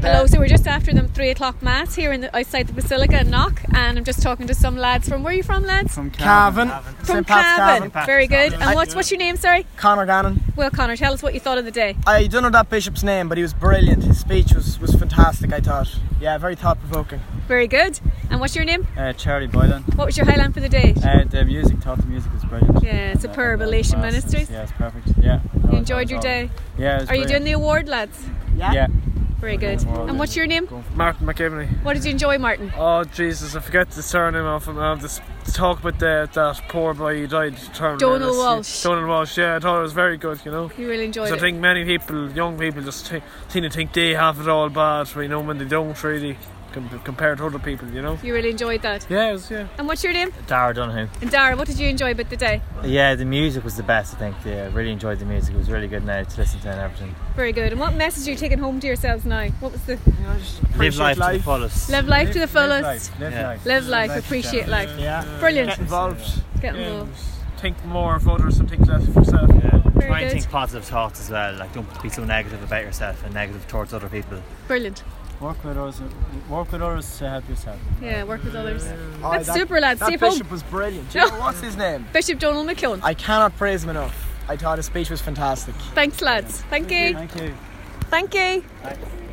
Hello, so we're just after the 3 o'clock mass here outside the Basilica in Knock, and I'm just talking to some lads from, where are you from, lads? From Cavan. From Cavan. Very good. And what's your name, sorry? Conor Gannon. Well, Conor, tell us what you thought of the day. I don't know that bishop's name, but he was brilliant. His speech was fantastic, I thought. Yeah, very thought-provoking. Very good. And what's your name? Charlie Boylan. What was your highlight for the day? The music was brilliant. Yeah, superb. Elation Ministries. Yeah, it's perfect. Yeah. You enjoyed your day? Yeah, Are you doing the award, lads? Yeah. Very good. And what's your name? Martin McGivney. What did you enjoy, Martin? Oh Jesus, I forget the surname of him. Just talk about that poor boy who died. Donald Walsh. Donald Walsh, yeah, I thought it was very good, you know. You really enjoyed it? I think many people, young people, just seem to think they have it all bad, you know, when they don't really, compared to other people, you know. You really enjoyed that? Yeah, it was, yeah. And what's your name? Dara Donoghue. And Dara, what did you enjoy about the day? Yeah, the music was the best, I think. Yeah, really enjoyed the music. It was really good now to listen to and everything. Very good. And what message are you taking home to yourselves now? What was the... Live life to the fullest. Live life to the fullest. Live life, appreciate life. Yeah. Brilliant. Get involved. Get involved. Think more of others and think less of yourself. Yeah. Very Try and good. think positive thoughts as well. Like, don't be so negative about yourself and negative towards other people. Brilliant. Work with others to help yourself. Yeah, work with others. Oh, That's super, lads. That Safe home. bishop was brilliant. Do you know what's his name? Bishop Donald McKeown. I cannot praise him enough. I thought his speech was fantastic. Thanks, lads. Thank you. Thank you. Thank you.